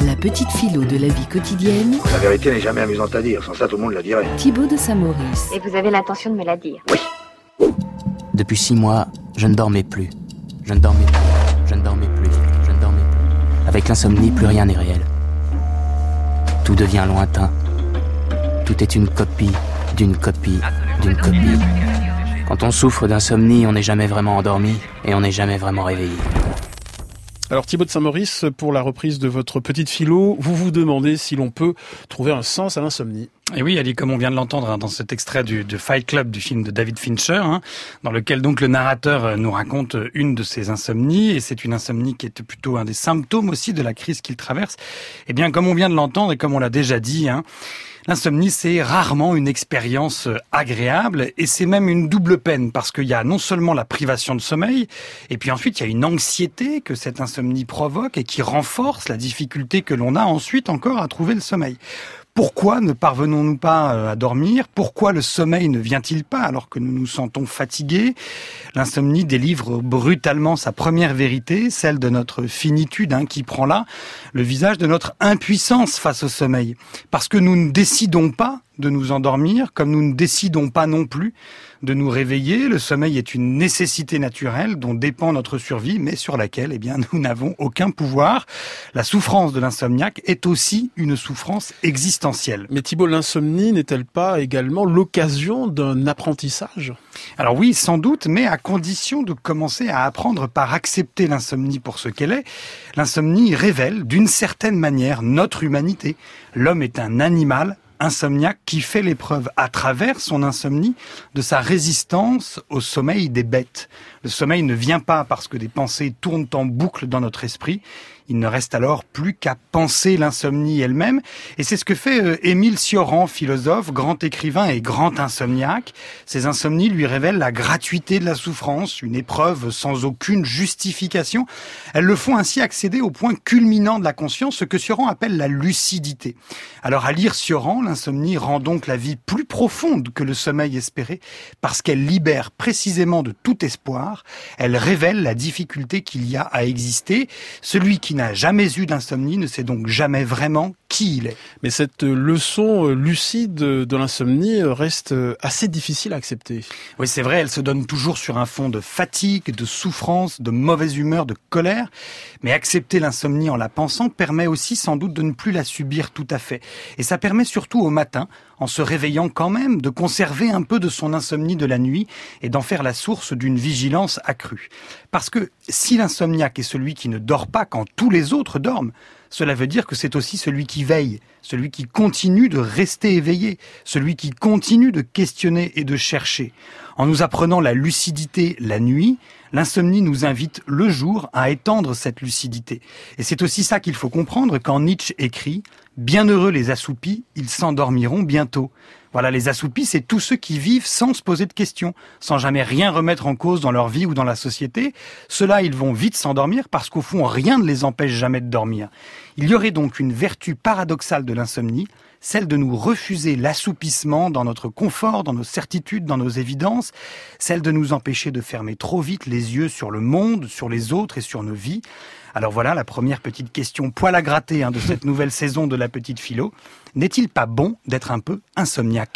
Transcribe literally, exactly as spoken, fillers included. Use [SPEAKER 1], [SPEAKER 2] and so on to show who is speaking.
[SPEAKER 1] La petite philo de la vie quotidienne.
[SPEAKER 2] La vérité n'est jamais amusante à dire, sans ça tout le monde la dirait.
[SPEAKER 1] Thibaut de Saint-Maurice.
[SPEAKER 3] Et vous avez l'intention de me la dire?
[SPEAKER 2] Oui.
[SPEAKER 4] Depuis six mois, je ne dormais plus. Je ne dormais plus. Je ne dormais plus. Je ne dormais plus. Avec l'insomnie, plus rien n'est réel. Tout devient lointain. Tout est une copie, d'une copie, d'une copie. Quand on souffre d'insomnie, on n'est jamais vraiment endormi et on n'est jamais vraiment réveillé.
[SPEAKER 5] Alors Thibaut de Saint-Maurice, pour la reprise de votre petite philo, vous vous demandez si l'on peut trouver un sens à l'insomnie.
[SPEAKER 6] Et oui, Ali, comme on vient de l'entendre hein, dans cet extrait du, du Fight Club du film de David Fincher, hein, dans lequel donc le narrateur nous raconte une de ses insomnies, et c'est une insomnie qui est plutôt un des symptômes aussi de la crise qu'il traverse. Eh bien, comme on vient de l'entendre et comme on l'a déjà dit, hein, l'insomnie, c'est rarement une expérience agréable et c'est même une double peine parce qu'il y a non seulement la privation de sommeil et puis ensuite il y a une anxiété que cette insomnie provoque et qui renforce la difficulté que l'on a ensuite encore à trouver le sommeil. Pourquoi ne parvenons-nous pas à dormir? Pourquoi le sommeil ne vient-il pas alors que nous nous sentons fatigués? L'insomnie délivre brutalement sa première vérité, celle de notre finitude, hein, qui prend là le visage de notre impuissance face au sommeil. Parce que nous ne décidons pas de nous endormir, comme nous ne décidons pas non plus de nous réveiller. Le sommeil est une nécessité naturelle dont dépend notre survie, mais sur laquelle, eh bien, nous n'avons aucun pouvoir. La souffrance de l'insomniaque est aussi une souffrance existentielle.
[SPEAKER 5] Mais Thibaut, l'insomnie n'est-elle pas également l'occasion d'un apprentissage?
[SPEAKER 6] Alors oui, sans doute, mais à condition de commencer à apprendre par accepter l'insomnie pour ce qu'elle est. L'insomnie révèle, d'une certaine manière, notre humanité. L'homme est un animal insomniaque qui fait l'épreuve à travers son insomnie de sa résistance au sommeil des bêtes. Le sommeil ne vient pas parce que des pensées tournent en boucle dans notre esprit. Il ne reste alors plus qu'à penser l'insomnie elle-même. Et c'est ce que fait euh, Émile Cioran, philosophe, grand écrivain et grand insomniaque. Ces insomnies lui révèlent la gratuité de la souffrance, une épreuve sans aucune justification. Elles le font ainsi accéder au point culminant de la conscience, ce que Cioran appelle la lucidité. Alors à lire Cioran, l'insomnie rend donc la vie plus profonde que le sommeil espéré, parce qu'elle libère précisément de tout espoir. Elle révèle la difficulté qu'il y a à exister. Celui qui n'a jamais eu d'insomnie ne sait donc jamais vraiment qui il est.
[SPEAKER 5] Mais cette leçon lucide de l'insomnie reste assez difficile à accepter.
[SPEAKER 6] Oui, c'est vrai, elle se donne toujours sur un fond de fatigue, de souffrance, de mauvaise humeur, de colère. Mais accepter l'insomnie en la pensant permet aussi sans doute de ne plus la subir tout à fait. Et ça permet surtout au matin, en se réveillant quand même, de conserver un peu de son insomnie de la nuit et d'en faire la source d'une vigilance accrue. Parce que si l'insomniaque est celui qui ne dort pas quand tous les autres dorment, cela veut dire que c'est aussi celui qui veille, celui qui continue de rester éveillé, celui qui continue de questionner et de chercher. En nous apprenant la lucidité la nuit, l'insomnie nous invite le jour à étendre cette lucidité. Et c'est aussi ça qu'il faut comprendre quand Nietzsche écrit « Bienheureux les assoupis, ils s'endormiront bientôt ». Voilà, les assoupis, c'est tous ceux qui vivent sans se poser de questions, sans jamais rien remettre en cause dans leur vie ou dans la société. Ceux-là, ils vont vite s'endormir parce qu'au fond, rien ne les empêche jamais de dormir. Il y aurait donc une vertu paradoxale de l'insomnie, celle de nous refuser l'assoupissement dans notre confort, dans nos certitudes, dans nos évidences, celle de nous empêcher de fermer trop vite les yeux sur le monde, sur les autres et sur nos vies. Alors voilà la première petite question poil à gratter hein, de cette nouvelle saison de la petite philo. N'est-il pas bon d'être un peu insomniaque ?